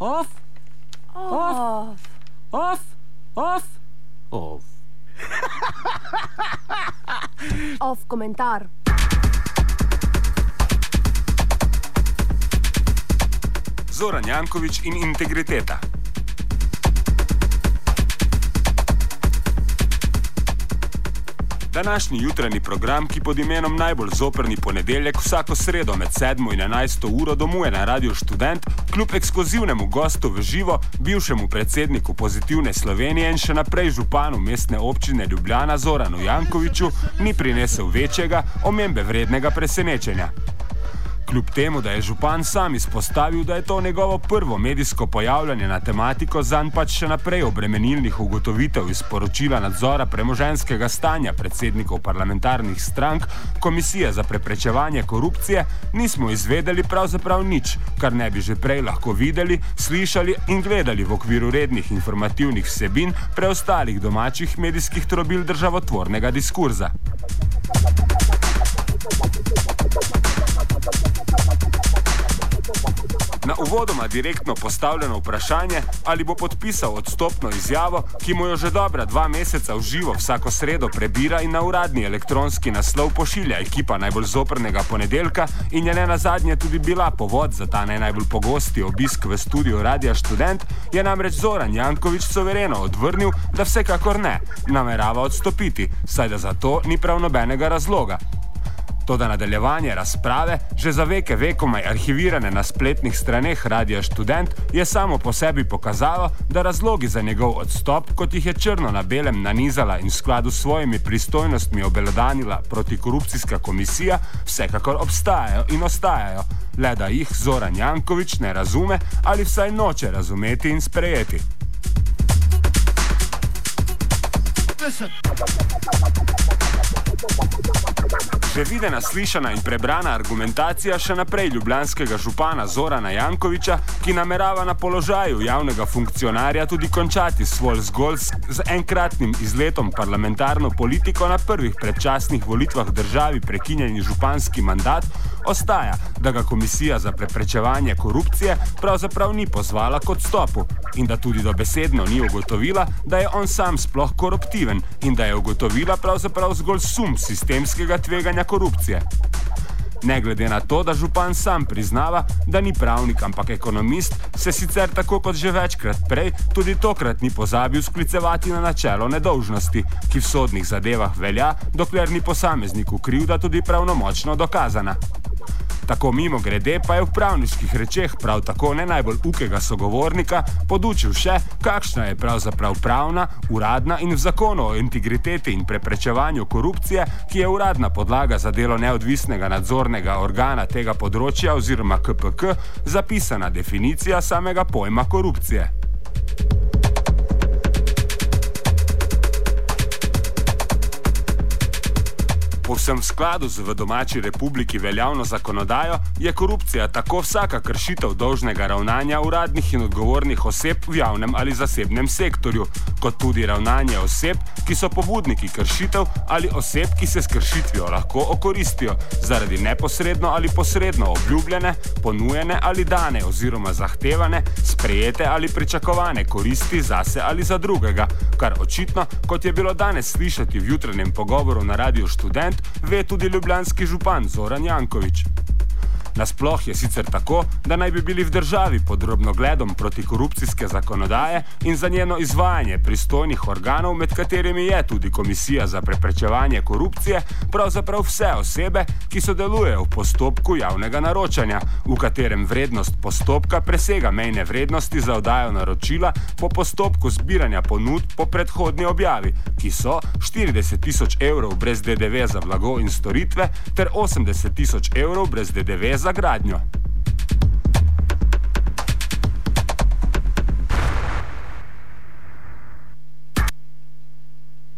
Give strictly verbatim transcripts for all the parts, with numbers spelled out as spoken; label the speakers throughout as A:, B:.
A: Off. Off. Off. Off. Off.
B: Off komentar.
C: Zoran Janković in integriteta. Današnji jutranji program, ki pod imenom Najbolj zoprni ponedeljek vsako sredo med sedmo in enajsto uro domuje na Radiu Študent, kljub ekskluzivnemu gostu v živo, bivšemu predsedniku Pozitivne Slovenije in še naprej županu mestne občine Ljubljana Zoranu Jankoviću, ni prinesel večjega, omembe vrednega presenečenja. Kljub temu, da je župan sam izpostavil, da je to njegovo prvo medijsko pojavljanje na tematiko, zanj pač še naprej obremenilnih ugotovitev iz poročila nadzora premoženjskega stanja predsednikov parlamentarnih strank, Komisije za preprečevanje korupcije, nismo izvedeli pravzaprav nič, kar ne bi že prej lahko videli, slišali in gledali v okviru rednih informativnih vsebin preostalih domačih medijskih trobil državotvornega diskurza. Na uvodoma direktno postavljeno vprašanje, ali bo podpisal odstopno izjavo, ki mu jo že dobra dva meseca v živo vsako sredo prebira in na uradni elektronski naslov pošilja ekipa Najbolj zoprnega ponedeljka in je ne nazadnje tudi bila povod za ta ne najbolj pogosti obisk v studiu Radia Študent, je namreč Zoran Janković suvereno odvrnil, da vsekakor ne, namerava odstopiti, saj da za to ni prav nobenega razloga. Toda nadaljevanje razprave, že za veke vekomaj arhivirane na spletnih straneh Radia Študent, je samo po sebi pokazalo, da razlogi za njegov odstop, kot jih je črno na belem nanizala in v skladu s svojimi pristojnostmi obelodanila protikorupcijska komisija, vsekakor obstajajo in ostajajo, le da jih Zoran Janković ne razume ali vsaj noče razumeti in sprejeti. Že videna, slišana in prebrana argumentacija še naprej ljubljanskega župana Zorana Jankovića, ki namerava na položaju javnega funkcionarja tudi končati svoj zgolj z enkratnim izletom parlamentarno politiko na prvih predčasnih volitvah državi prekinjeni županski mandat, ostaja, da ga Komisija za preprečevanje korupcije pravzaprav ni pozvala k odstopu in da tudi dobesedno ni ugotovila, da je on sam sploh koruptiven in da je ugotovila pravzaprav zgolj sum sistemskega tveganja korupcije. Ne glede na to, da župan sam priznava, da ni pravnik, ampak ekonomist, se sicer tako kot že večkrat prej tudi tokrat ni pozabil sklicevati na načelo nedolžnosti, ki v sodnih zadevah velja, dokler ni posamezniku krivda tudi pravnomočno dokazana. Tako mimo grede pa je v pravniških rečeh prav tako ne najbolj ukega sogovornika podučil še, kakšna je pravzaprav pravna, uradna in v zakonu o integriteti in preprečevanju korupcije, ki je uradna podlaga za delo neodvisnega nadzornega organa tega področja oziroma K P K, zapisana definicija samega pojma korupcije. Povsem v skladu z v domači republiki veljavno zakonodajo je korupcija tako vsaka kršitev dolžnega ravnanja uradnih in odgovornih oseb v javnem ali zasebnem sektorju, kot tudi ravnanje oseb, ki so pobudniki kršitev ali oseb, ki se s kršitvijo lahko okoristijo zaradi neposredno ali posredno obljubljene, ponujene ali dane oziroma zahtevane, sprejete ali pričakovane koristi zase ali za drugega, kar očitno, kot je bilo danes slišati v jutranjem pogovoru na Radiu Študent, ve tudi ljubljanski župan Zoran Janković. Nasploh je sicer tako, da naj bi bili v državi pod drobnogledom protikorupcijske zakonodaje in za njeno izvajanje pristojnih organov, med katerimi je tudi Komisija za preprečevanje korupcije, pravzaprav vse osebe, ki sodelujejo v postopku javnega naročanja, v katerem vrednost postopka presega mejne vrednosti za oddajo naročila po postopku zbiranja ponudb po predhodni objavi, ki so štirideset tisoč evrov brez D D V za blago in storitve ter osemdeset tisoč evrov brez D D V za gradnjo.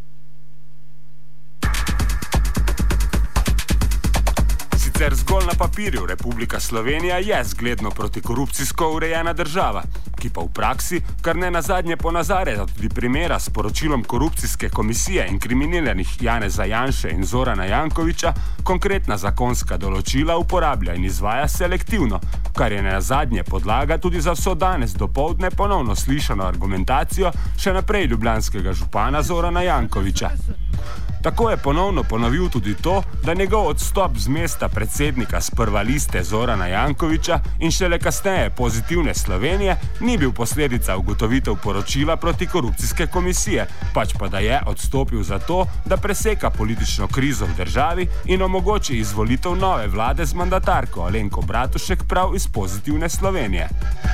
C: Sicer zgolj na papirju papirju Republika Slovenija je zgledno protikorupcijsko urejena država, ki pa v praksi, kar ne nazadnje ponazarja tudi primera s poročilom korupcijske komisije inkriminiranih Janeza Janše in Zorana Jankovića, konkretna zakonska določila uporablja in izvaja selektivno, kar je nazadnje podlaga tudi za vso danes dopoldne ponovno slišano argumentacijo še naprej ljubljanskega župana Zorana Jankovića. Tako je ponovno ponovil tudi to, da njegov odstop z mesta predsednika s prva liste Zorana Jankovića in šele kasneje Pozitivne Slovenije ni bil posledica ugotovitev poročila protikorupcijske komisije, pač pa da je odstopil zato, da preseka politično krizo v državi in omogoči izvolitev nove vlade z mandatarko Alenko Bratušek prav iz Pozitivne Slovenije.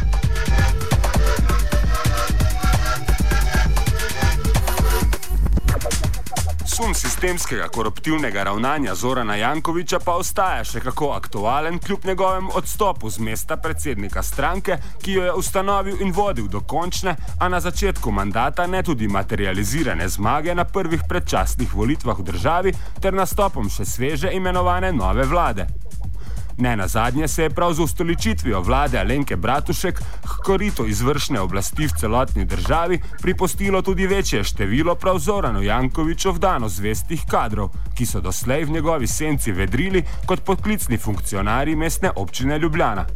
C: Sum sistemskega koruptivnega ravnanja Zorana Jankovića pa ostaja še kako aktualen kljub njegovem odstopu z mesta predsednika stranke, ki jo je ustanovil in vodil do končne, a na začetku mandata ne tudi materializirane zmage na prvih predčasnih volitvah v državi ter nastopom še sveže imenovane nove vlade. Ne nazadnje se je prav z ustoličitvijo vlade Alenke Bratušek k koritu izvršne oblasti v celotni državi pripustilo tudi večje število prav Zoranu Jankoviću vdano zvestih kadrov, ki so doslej v njegovi senci vedrili kot poklicni funkcionarji mestne občine Ljubljana.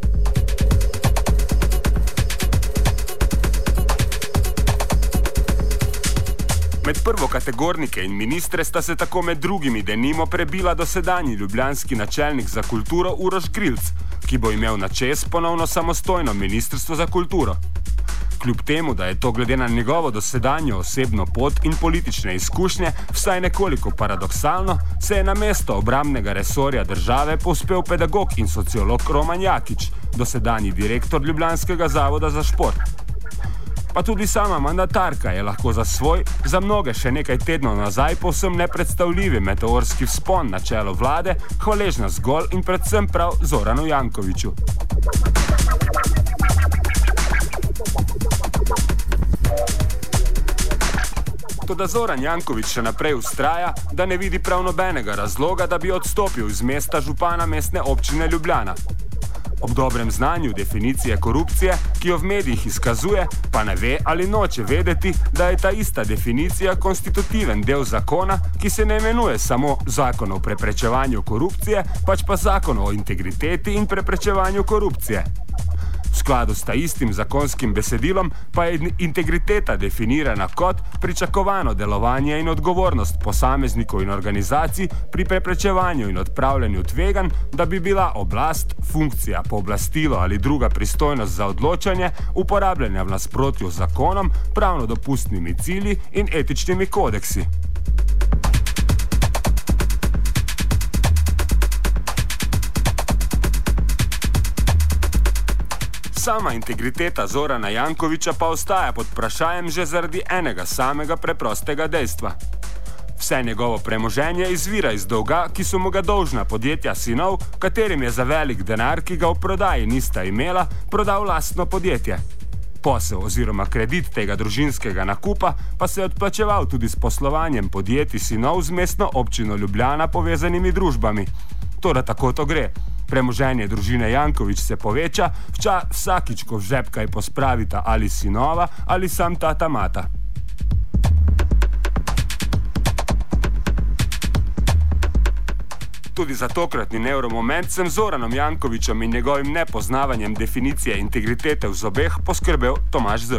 C: Med prvokategornike in ministre sta se tako med drugimi denimo prebila dosedanji ljubljanski načelnik za kulturo Uroš Grilc, ki bo imel na čez ponovno samostojno ministrstvo za kulturo. Kljub temu, da je to glede na njegovo dosedanjo osebno pot in politične izkušnje vsaj nekoliko paradoksalno, se je na mesto obrambnega resorja države povzpel pedagog in sociolog Roman Jakič, dosedanji direktor Ljubljanskega zavoda za šport. Pa tudi sama mandatarka je lahko za svoj, za mnoge še nekaj tednov nazaj povsem nepredstavljivi meteorski vzpon na čelo vlade, hvaležna zgolj in predvsem prav Zoranu Jankoviću. Toda Zoran Janković še naprej vztraja, da ne vidi prav nobenega razloga, da bi odstopil iz mesta župana mestne občine Ljubljana. Ob dobrem znanju definicije korupcije, ki jo v medijih izkazuje, pa ne ve ali noče vedeti, da je ta ista definicija konstitutiven del zakona, ki se ne imenuje samo Zakon o preprečevanju korupcije, pač pa Zakon o integriteti in preprečevanju korupcije. V skladu s ta istim zakonskim besedilom pa je integriteta definirana kot pričakovano delovanje in odgovornost posameznikov in organizacij pri preprečevanju in odpravljanju tveganj, da bi bila oblast, funkcija, pooblastilo ali druga pristojnost za odločanje uporabljena v nasprotju z zakonom, pravno dopustnimi cilji in etičnimi kodeksi. Sama integriteta Zorana Jankovića pa ostaja pod vprašajem že zaradi enega samega preprostega dejstva. Vse njegovo premoženje izvira iz dolga, ki so mu ga dolžna podjetja sinov, katerim je za velik denar, ki ga v prodaji nista imela, prodal lastno podjetje. Posel oziroma kredit tega družinskega nakupa pa se je odplačeval tudi s poslovanjem podjetij sinov z mestno občino Ljubljana povezanimi družbami. Toda tako to gre. Premoženje družine Janković se poveča, vča vsakič, ko v žep kaj pospravita ali sinova ali sam tata mata. Tudi za tokratni nevromoment sem Zoranom Jankovićem in njegovim nepoznavanjem definicije integritete v zobeh poskrbel Tomaž Z.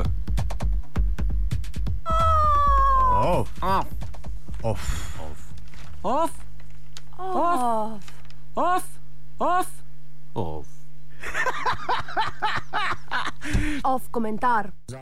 D: Off. Off. Off.
A: Off. Off. Off. Off. Off.
B: Off komentar.